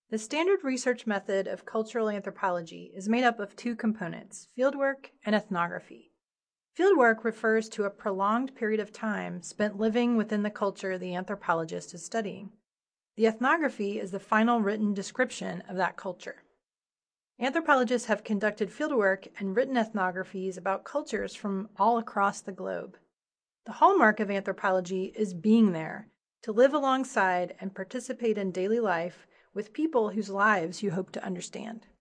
The standard research method of cultural anthropology is made up of two components, fieldwork and ethnography. Fieldwork refers to a prolonged period of time spent living within the culture the anthropologist is studying. The ethnography is the final written description of that culture. Anthropologists have conducted fieldwork and written ethnographies about cultures from all across the globe. The hallmark of anthropology is being there, to live alongside and participate in daily life with people whose lives you hope to understand.